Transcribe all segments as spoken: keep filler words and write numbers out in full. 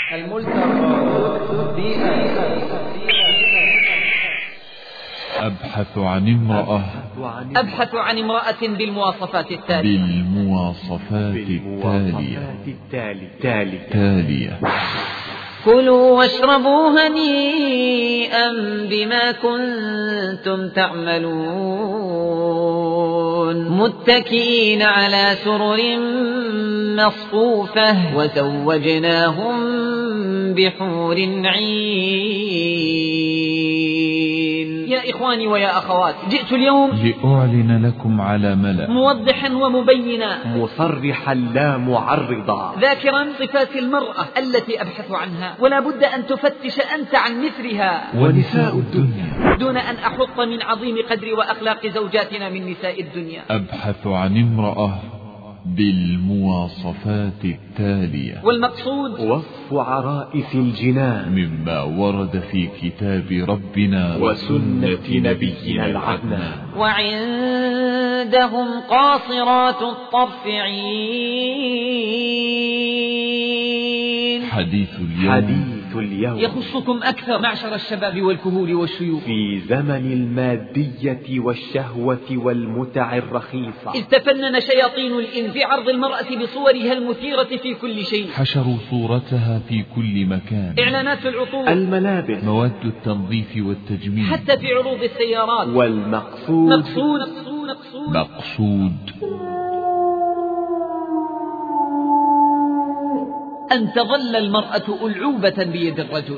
الملتقى أبحث عن امرأة أبحث عن امرأة بالمواصفات التالية بالمواصفات التالية التالية كلوا واشربوا هنيئا بما كنتم تعملون متكئين على سرر مصفوفة وزوجناهم بحور عين. يا إخواني ويا أخواتي، جئت اليوم لأعلن لكم على ملأ موضحا ومبينا مصرحا لا معرضا ذاكرا صفات المرأة التي أبحث عنها، ولا بد أن تفتش أنت عن مثلها ونساء الدنيا دون أن أحط من عظيم قدر وأخلاق زوجاتنا من نساء الدنيا. أبحث عن امرأة بالمواصفات التالية، والمقصود وصف عرائس الجنان مما ورد في كتاب ربنا وسنة نبينا العدنان. وعندهم قاصرات الطرف عين. حديث اليوم, حديث اليوم يخصكم أكثر معشر الشباب والكهول والشيوخ في زمن المادية والشهوة والمتع الرخيصة. إذ تفنن شياطين الإنس في عرض المرأة بصورها المثيرة في كل شيء، حشروا صورتها في كل مكان، إعلانات العطور، الملابس، مواد التنظيف والتجميل، حتى في عروض السيارات. والمقصود مقصود مقصود, مقصود أن تظل المرأة ألعوبة بيد الرجل.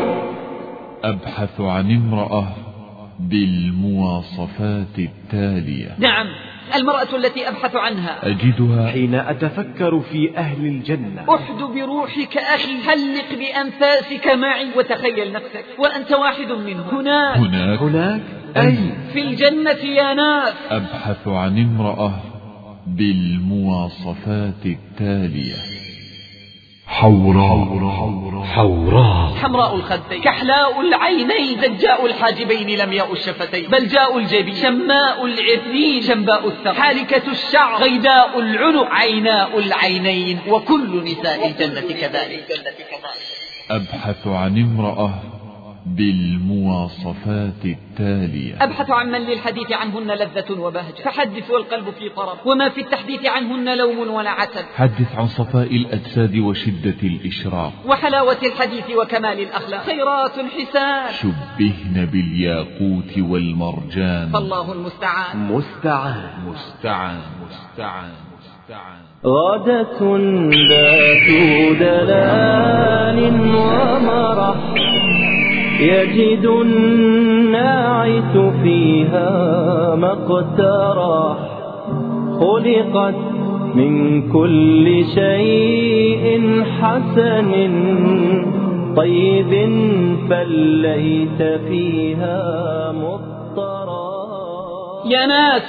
أبحث عن امرأة بالمواصفات التالية. نعم، المرأة التي أبحث عنها أجدها حين أتفكر في أهل الجنة. أحد بروحك أخي، حلق بأنفاسك معي وتخيل نفسك وأنت واحد منهم. هناك هناك, هناك أي في الجنة يا ناس. أبحث عن امرأة بالمواصفات التالية. حوراء حوراء حمراء الخدين، كحلاء العينين، زجاء الحاجبين، لمياء الشفتين، بلجاء الجبين، شماء العذنين، شنباء الثرى، حالكة الشعر، غيداء العنق، عيناء العينين، وكل نساء الجنة كذلك. أبحث عن امرأة بالمواصفات التالية. أبحث عن من للحديث عنهن لذة وبهجة، فحدث والقلب في طرب، وما في التحديث عنهن لوم ولا عتب. حدث عن صفاء الأجساد وشدة الإشراق وحلاوة الحديث وكمال الأخلاق، خيرات حسان شبهن بالياقوت والمرجان. فالله المستعان مستعان مستعان مستعان مستعان. غدة ذات دلال ومرح، يجد الناعس فيها ما اقترح، خلقت من كل شيء حسن طيب، فليس فيها مضطرا. يا ناس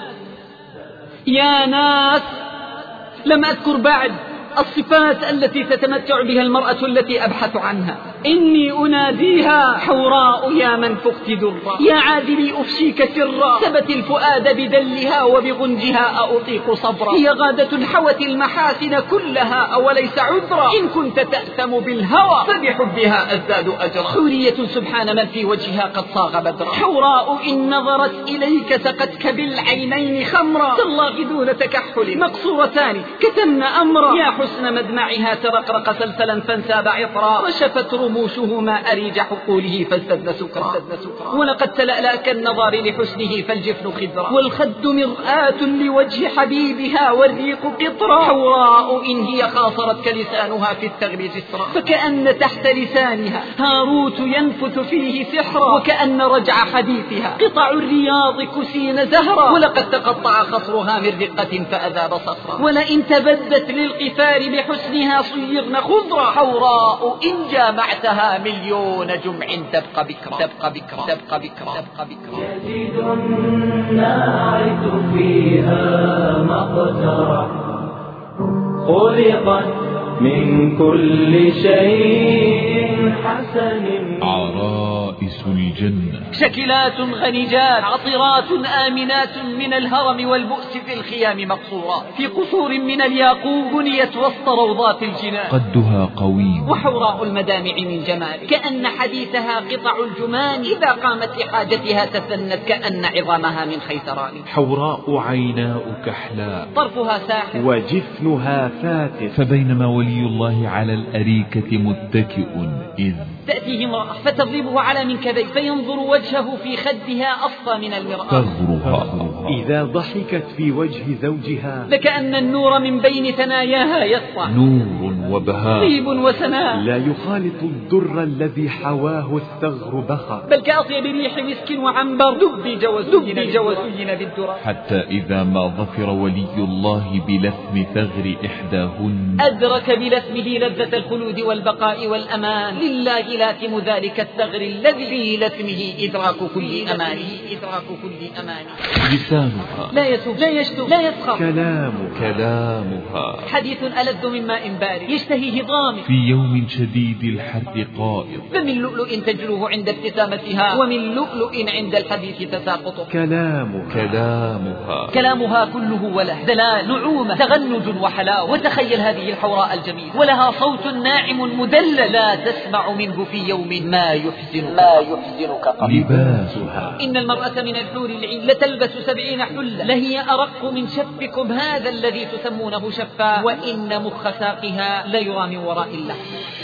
يا ناس، لم أذكر بعد الصفات التي تتمتع بها المرأة التي أبحث عنها. إني أناديها حوراء يا من فقت درا، يا عاذلي أفشيك سرا، ثبت الفؤاد بدلها وبغنجها أطيق صبرا. هي غادة حوت المحاسن كلها أوليس عذرا، إن كنت تأثم بالهوى فبحبها أزداد أجرا. حورية سبحان من في وجهها قد صاغ بدرا، حوراء إن نظرت إليك سقتك بالعينين خمرا. تالله دون تكحل مقصورتان كتمن أمرا، يا حسن مدمعها ترقرق سلسلا فانساب عطرا، وشفت رموشه ما أريج حقوله فازددن سكرا. ولقد تلألأ كالنظار لحسنه فالجفن خضرا، والخد مرآة لوجه حبيبها والريق قطرا. حوراء إن هي خاصرتك لسانها في الثغر جسرا، فكأن تحت لسانها هاروت ينفث فيه سحرا، وكأن رجع حديثها قطع الرياض كسين زهرا. ولقد تقطع خصرها من رقة فأذاب صخرا، ولئن تبدت للقفار بحسنها صيغن خضرا. حوراء إن جامعتها مليون جمع تبقى بكرا تبقى بكرا تبقى بكرا تبقى بكرا. يجد الناعس فيها ما اقترح، خلقت من كل شيء حسن. عرائس الجنة شكلات غنجات عطرات آمنات من الهرم والبؤس في الخيام مقصورات في قصور من الياقوت بنيت وسط روضات الجنان. قدها قويم وحوراء المدامع من جمال كأن حديثها قطع الجمان إذا قامت لحاجتها تثنت كأن عظامها من خيثران. حوراء عيناء كحلاء طرفها ساحر وجفنها فاتر. فبينما ولي الله على الأريكة متكئ إذ تأتيه امرأة فتضربه على منكبيه فينظر وجهه في خدها أصفى من المرآة تغرها. إذا ضحكت في وجه زوجها لكأن النور من بين ثناياها يسطع. نور وبهاء طيب وسماء لا يخالط الدر الذي حواه الثغر بخر. بل كأطيب ريح مسك وعنبر دب وزين بالدرى. حتى إذا ما ظفر ولي الله بلثم ثغر إحداهن أدرك بلثمه لذة الخلود والبقاء والأمان. لله لاتم ذلك الثغر الذي في لثمه إدراك كل أمان. إدراك كل أمان. لسانها لا يسب لا يشتم لا يسخر. كلامها كلامها حديث ألذ من ماء بارد يشتهيه ضامر. في يوم شديد الحر قائض. فمن لؤلؤ تجلوه عند ابتسامتها ومن لؤلؤ عند الحديث تساقطه. كلامها كلامها كلامها كله وله دلال نعومة تغنج وحلاوة. وتخيل هذه الحوراء الجميلة ولها صوت ناعم مدلل لا تسمع منه في يوم ما يحزنك ما يحزنك قط. لباسها إن المرأة من الحور العين لتلبس سبعين حلة لهي أرق من شفكم هذا الذي تسمونه شفا. وإن مخ ساقها ليرى من وراء اللحم.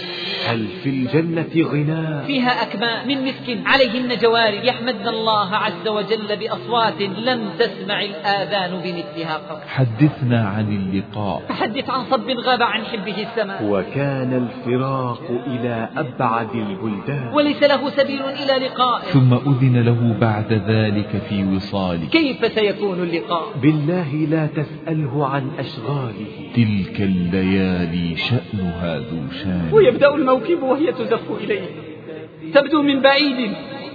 هل في الجنة غناء فيها أكمام من مسك عليهن جوارب يحمدن الله عز وجل بأصوات لم تسمع الآذان بمثلها قط. حدثنا عن اللقاء. فحدث عن صب غاب عن حبه السماء. وكان الفراق إلى أبعد البلدان وليس له سبيل إلى لقاء. ثم أذن له بعد ذلك في وصاله. كيف سيكون اللقاء؟ بالله لا تسأله عن أشغاله. تلك الليالي شأنها ذو شان. ويبدأ الموكب وهي تزف إليه تبدو من بعيد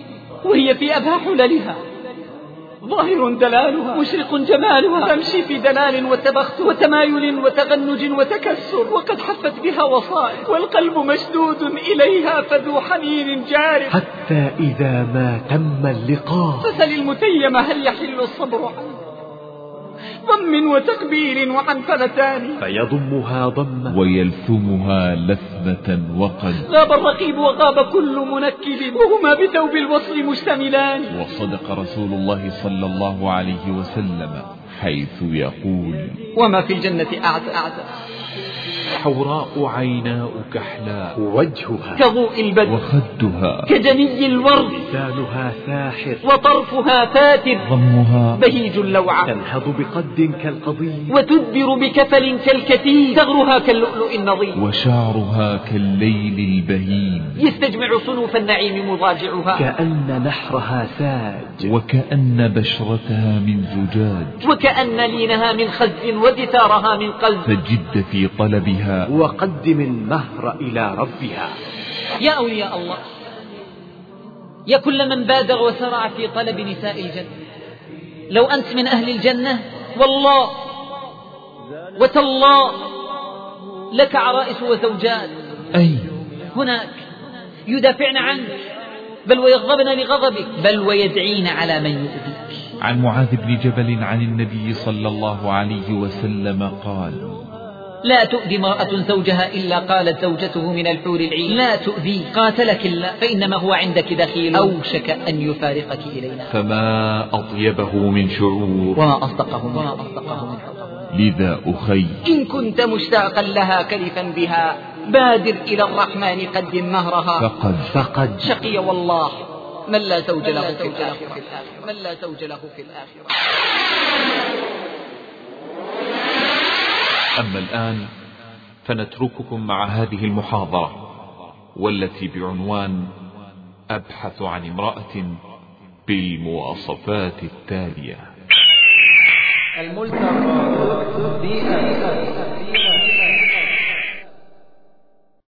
وهي في أبهى حللها. ظاهر دلالها مشرق جمالها تمشي في دلال وتبختر وتمايل وتغنج وتكسر. وقد حفت بها وصائل والقلب مشدود إليها فذو حنين جارف. حتى إذا ما تم اللقاء فسل المتيم هل يحل الصبر عنه ضم وتقبيل وعن فلتان. فيضمها ضما ويلثمها لثمة وقد غاب الرقيب وغاب كل منكب وهما بثوب الوصل مشتملان. وصدق رسول الله صلى الله عليه وسلم حيث يقول وما في الجنة أعزى أعزى. حوراء عيناء كحلاء وجهها كضوء البدر وخدها كجني الورد لسانها ساحر وطرفها فاتر ضمها بهيج اللوعة تنهض بقد كالقضيب وتدبر بكفل كالكتيب. ثغرها كاللؤلؤ النظيف وشعرها كالليل البهيم. يستجمع صنوف النعيم مضاجعها كأن نحرها ساج وكأن بشرتها من زجاج. وكأن لينها من خز ودثارها من قلب. فجد في طلبها وقدم المهر إلى ربها. يا أولياء الله يا كل من بادر وسرع في طلب نساء الجنة لو أنت من أهل الجنة والله وتالله لك عرائس وزوجات أي هناك يدافعن عنك بل ويغضبن لغضبك بل ويدعين على من يؤذيك. عن معاذ بن جبل عن النبي صلى الله عليه وسلم قال لا تؤذي امرأة زوجها إلا قالت زوجته من الحور العين لا تؤذي قاتلك الله فإنما هو عندك دخيل أوشك أن يفارقك إلينا. فما أطيبه من شعور وما أصدقه وما أصدقه من حب. لذا أخي إن كنت مشتاقا لها كلفا بها بادر إلى الرحمن قدم مهرها. فقد فقد شقي والله من لا زوج له في الآخرة من لا زوج له في الآخرة. أما الآن فنترككم مع هذه المحاضرة والتي بعنوان أبحث عن امرأة بالمواصفات التالية. الملتقى